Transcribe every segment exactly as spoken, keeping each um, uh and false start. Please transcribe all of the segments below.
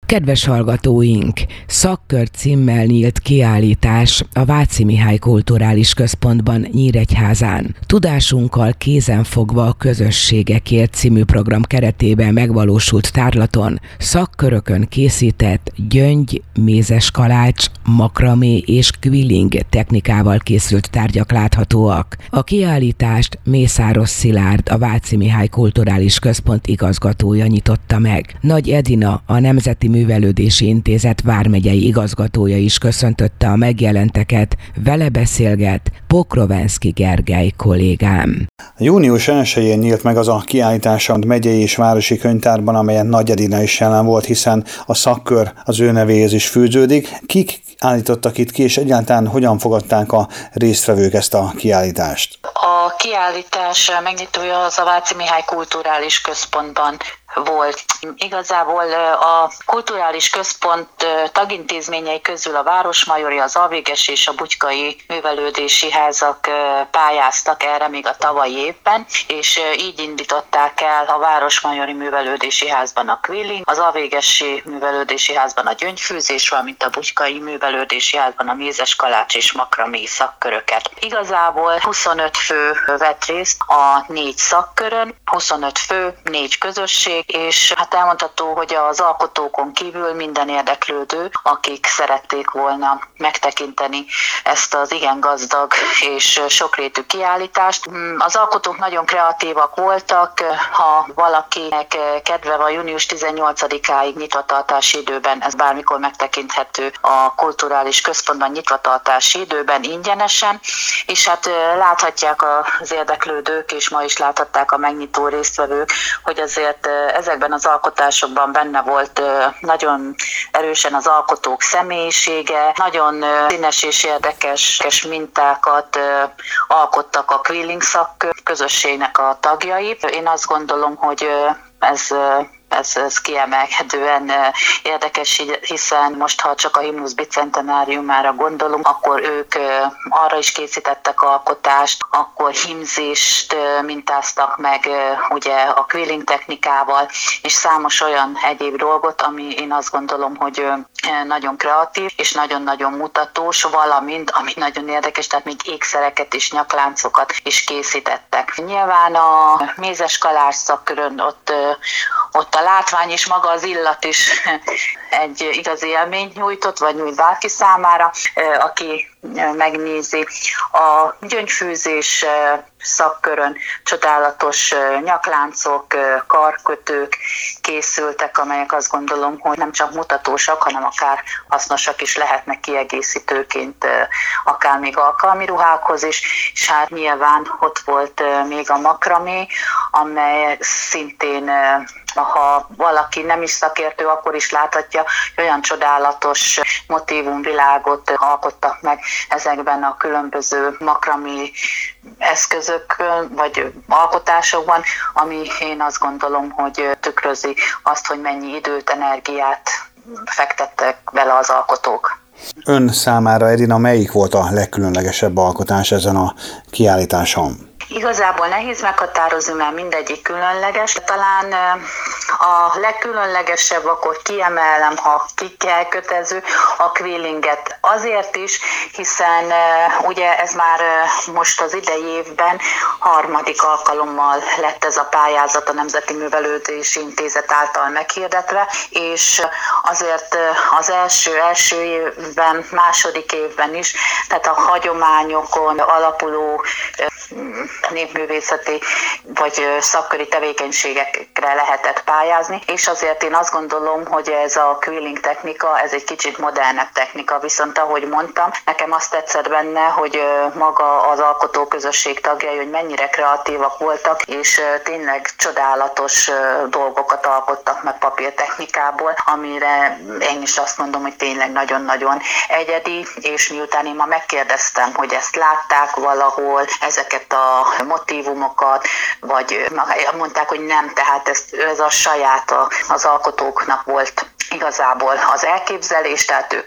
Kedves hallgatóink, szakkör címmel nyílt kiállítás a Váci Mihály Kulturális Központban Nyíregyházán. Tudásunkkal kézenfogva a Közösségekért című program keretében megvalósult tárlaton szakkörökön készített gyöngy, mézes kalács, makramé és quilling technikával készült tárgyak láthatóak. A kiállítást Mészáros Szilárd, a Váci Mihály Kulturális Központ igazgatója nyitotta meg. Nagy Edina, a Nemzeti Művelődési Intézet vármegyei igazgatója is köszöntötte a megjelenteket, vele beszélget Pokrovenszky Gergely kollégám. Június elsején nyílt meg az a kiállítás a megyei és városi könyvtárban, amelyen Nagy Edina is jelen volt, hiszen a szakkör az ő nevéhez is fűződik. Kik állítottak itt ki, és egyáltalán hogyan fogadták a résztvevők ezt a kiállítást? A kiállítás megnyitója az a Váci Mihály Kulturális Központban volt. Igazából a kulturális központ tagintézményei közül a Városmajori, az Alvéges és a Bugykai Művelődési Házak pályáztak erre még a tavalyi évben, és így indították el a Városmajori Művelődési Házban a quilling, az Alvégesi Művelődési Házban a gyöngyfűzés, valamint a Bugykai Művelődési Házban a mézes kalács és makramé szakköröket. Igazából huszonöt fő vett részt a négy szakkörön, huszonöt fő, négy közösség, és hát elmondható, hogy az alkotókon kívül minden érdeklődő, akik szerették volna megtekinteni ezt az igen gazdag és sokrétű kiállítást. Az alkotók nagyon kreatívak voltak, ha valakinek kedve van, június tizennyolcadikáig nyitvatartási időben, ez bármikor megtekinthető a Kulturális Központban nyitvatartási időben ingyenesen, és hát láthatják az érdeklődők, és ma is láthatták a megnyitó résztvevők, hogy azért ezekben az alkotásokban benne volt nagyon erősen az alkotók személyisége, nagyon színes és érdekes mintákat alkottak a quilling szak közösségnek a tagjai. Én azt gondolom, hogy ez Ez, ez kiemelkedően érdekes, hiszen most, ha csak a Himnusz bicentenáriumára gondolunk, akkor ők arra is készítettek alkotást, akkor hímzést mintáztak meg ugye a quilling technikával, és számos olyan egyéb dolgot, ami én azt gondolom, hogy nagyon kreatív és nagyon-nagyon mutatós, valamint, ami nagyon érdekes, tehát még ékszereket és nyakláncokat is készítettek. Nyilván a mézes kalács szakkörön ott, ott a látvány és maga az illat is egy igazi élményt nyújtott, vagy nyújt bárki számára, aki megnézi. A gyöngyfűzés szakkörön csodálatos nyakláncok, karkötők készültek, amelyek azt gondolom, hogy nem csak mutatósak, hanem akár hasznosak is lehetnek kiegészítőként, akár még alkalmi ruhákhoz is, és hát nyilván ott volt még a makramé, amely szintén, ha valaki nem is szakértő, akkor is láthatja, hogy olyan csodálatos motívumvilágot alkottak meg ezekben a különböző makramé eszközökön, vagy alkotásokban, ami én azt gondolom, hogy tükrözi azt, hogy mennyi időt, energiát fektettek bele az alkotók. Ön számára, Edina, melyik volt a legkülönlegesebb alkotás ezen a kiállításon? Igazából nehéz meghatározni, mert mindegyik különleges. Talán a legkülönlegesebb, akkor kiemelem, ha ki kell kötező, a quillinget. Azért is, hiszen ugye ez már most az idei évben harmadik alkalommal lett ez a pályázat a Nemzeti Művelődési Intézet által meghirdetve, és azért az első, első évben, második évben is, tehát a hagyományokon alapuló népművészeti vagy szakköri tevékenységekre lehetett pályázni, és azért én azt gondolom, hogy ez a quilling technika, ez egy kicsit modernebb technika, viszont ahogy mondtam, nekem azt tetszett benne, hogy maga az alkotóközösség tagjai, hogy mennyire kreatívak voltak, és tényleg csodálatos dolgokat alkottak meg papírtechnikából, amire én is azt mondom, hogy tényleg nagyon-nagyon egyedi, és miután én ma megkérdeztem, hogy ezt látták valahol, ezeket a motívumokat, vagy mondták, hogy nem, tehát ez, ez a saját az alkotóknak volt igazából az elképzelés, tehát ők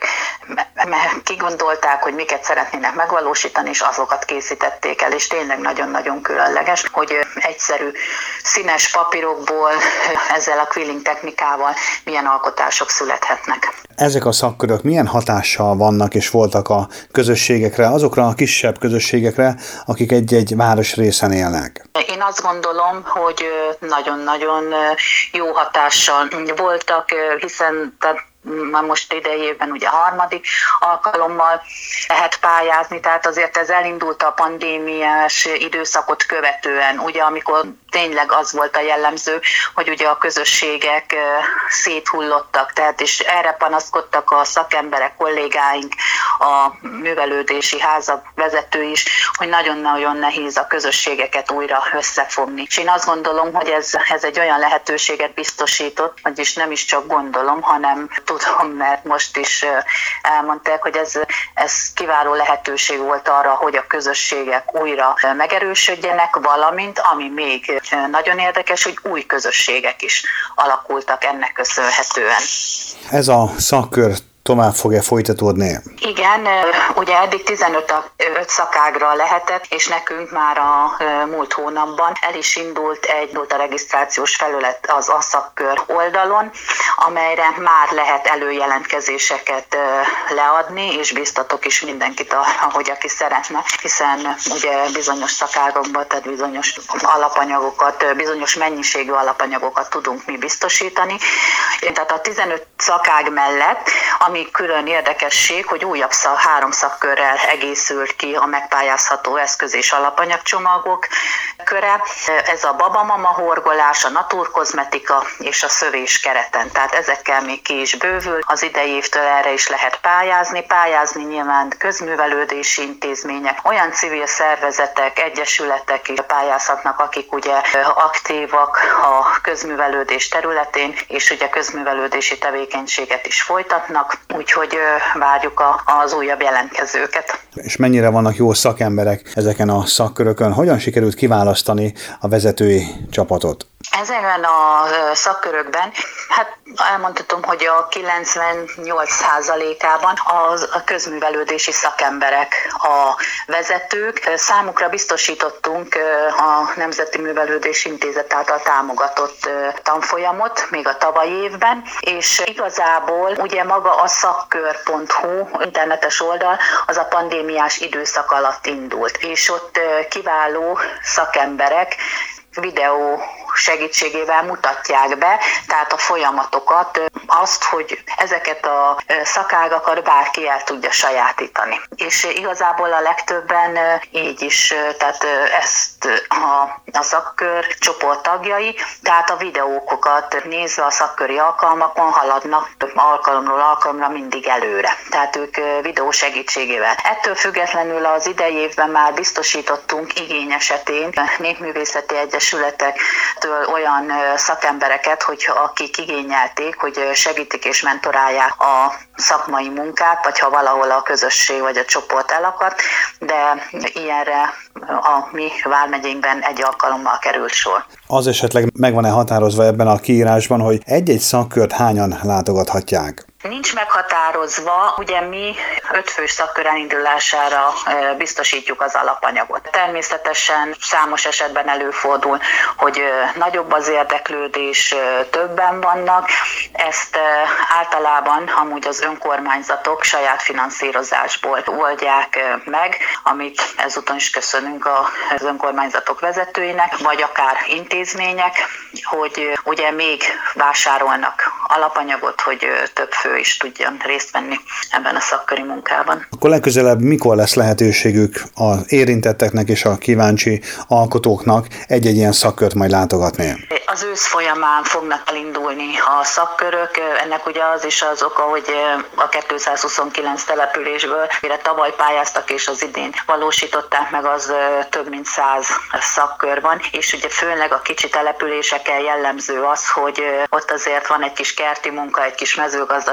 kigondolták, hogy miket szeretnének megvalósítani, és azokat készítették el, és tényleg nagyon-nagyon különleges, hogy egyszerű színes papírokból ezzel a quilling technikával milyen alkotások születhetnek. Ezek a szakkörök milyen hatással vannak és voltak a közösségekre, azokra a kisebb közösségekre, akik egy-egy városrészen élnek? Én azt gondolom, hogy nagyon-nagyon jó hatással voltak, hiszen már most idejében ugye harmadik alkalommal lehet pályázni, tehát azért ez elindult a pandémiás időszakot követően, ugye amikor tényleg az volt a jellemző, hogy ugye a közösségek széthullottak, tehát és erre panaszkodtak a szakemberek, kollégáink, a művelődési házak vezető is, hogy nagyon-nagyon nehéz a közösségeket újra összefogni. És én azt gondolom, hogy ez, ez egy olyan lehetőséget biztosított, vagyis nem is csak gondolom, hanem tudom, mert most is elmondták, hogy ez, ez kiváló lehetőség volt arra, hogy a közösségek újra megerősödjenek, valamint, ami még nagyon érdekes, hogy új közösségek is alakultak ennek köszönhetően. Ez a szakkör tovább fog-e folytatódni? Igen, ugye eddig tizenöt szakágra lehetett, és nekünk már a múlt hónapban el is indult egy a regisztrációs felület az a szakkör oldalon, amelyre már lehet előjelentkezéseket leadni, és biztatok is mindenkit arra, hogy aki szeretne, hiszen ugye bizonyos szakágokban, tehát bizonyos alapanyagokat, bizonyos mennyiségű alapanyagokat tudunk mi biztosítani. Tehát a tizenöt szakág mellett, ami külön érdekesség, hogy újabb szak, három szakkörrel egészült ki a megpályázható eszköz és alapanyagcsomagok köre. Ez a babamama horgolás, a naturkozmetika és a szövés kereten. Tehát ezekkel még ki is bővül. Az idei évtől erre is lehet pályázni. Pályázni nyilván közművelődési intézmények, olyan civil szervezetek, egyesületek is pályázhatnak, akik ugye aktívak a közművelődés területén, és ugye közművelődési tevékenységet is folytatnak. Úgyhogy várjuk az újabb jelentkezőket. És mennyire vannak jó szakemberek ezeken a szakkörökön? Hogyan sikerült kiválasztani a vezetői csapatot? Ezekben a szakkörökben, hát elmondhatom, hogy a kilencvennyolc százalékában az a közművelődési szakemberek a vezetők. Számukra biztosítottunk a Nemzeti Művelődési Intézet által támogatott tanfolyamot még a tavalyi évben, és igazából ugye maga a szakkör pont hu internetes oldal az a pandémiás időszak alatt indult, és ott kiváló szakemberek videó segítségével mutatják be, tehát a folyamatokat, azt, hogy ezeket a szakágakat bárki el tudja sajátítani. És igazából a legtöbben így is, tehát ezt a, a szakkör csoport tagjai, tehát a videókokat nézve a szakköri alkalmakon haladnak alkalomról alkalomra mindig előre. Tehát ők videó segítségével. Ettől függetlenül az idei évben már biztosítottunk igény esetén népművészeti egyesületek olyan szakembereket, hogy akik igényelték, hogy segítik és mentorálják a szakmai munkát, vagy ha valahol a közösség vagy a csoport elakadt, de ilyenre a mi vármegyénkben egy alkalommal került sor. Az esetleg meg van-e határozva ebben a kiírásban, hogy egy-egy szakkört hányan látogathatják? Nincs meghatározva, ugye mi ötfős szakkör elindulására biztosítjuk az alapanyagot. Természetesen számos esetben előfordul, hogy nagyobb az érdeklődés, többen vannak. Ezt általában amúgy az önkormányzatok saját finanszírozásból oldják meg, amit ezúton is köszönünk az önkormányzatok vezetőinek, vagy akár intézmények, hogy ugye még vásárolnak alapanyagot, hogy több fő is tudjon részt venni ebben a szakköri munkában. Akkor legközelebb mikor lesz lehetőségük az érintetteknek és a kíváncsi alkotóknak egy-egy ilyen szakkört majd látogatni? Az ősz folyamán fognak elindulni a szakkörök. Ennek ugye az is az oka, hogy a kétszázhuszonkilenc településből, mire tavaly pályáztak és az idén valósították meg, az több mint száz szakkör van, és ugye főleg a kicsi településeken jellemző az, hogy ott azért van egy kis kerti munka, egy kis mezőgazdaság,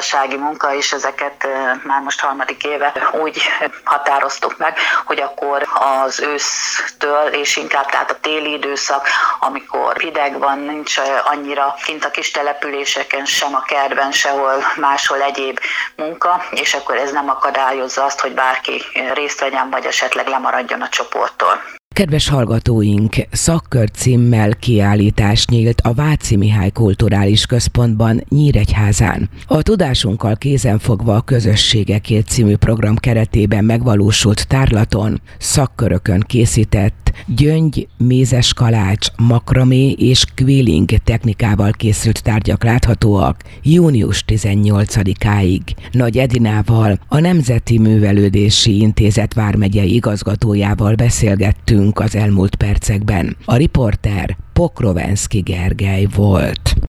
gazdasági munka, és ezeket már most harmadik éve úgy határoztuk meg, hogy akkor az ősztől, és inkább tehát a téli időszak, amikor hideg van, nincs annyira kint a kis településeken, sem a kertben, sehol máshol egyéb munka, és akkor ez nem akadályozza azt, hogy bárki részt vegyen, vagy esetleg lemaradjon a csoporttól. Kedves hallgatóink, szakkör címmel kiállítás nyílt a Váci Mihály Kulturális Központban Nyíregyházán. A Tudásunkkal kézenfogva a közösségekért című program keretében megvalósult tárlaton szakkörökön készített gyöngy, mézes kalács, makramé és quilling technikával készült tárgyak láthatóak június tizennyolcadikáig. Nagy Edinával, a Nemzeti Művelődési Intézet vármegyei igazgatójával beszélgettünk az elmúlt percekben. A riporter Pokrovenszky Gergely volt.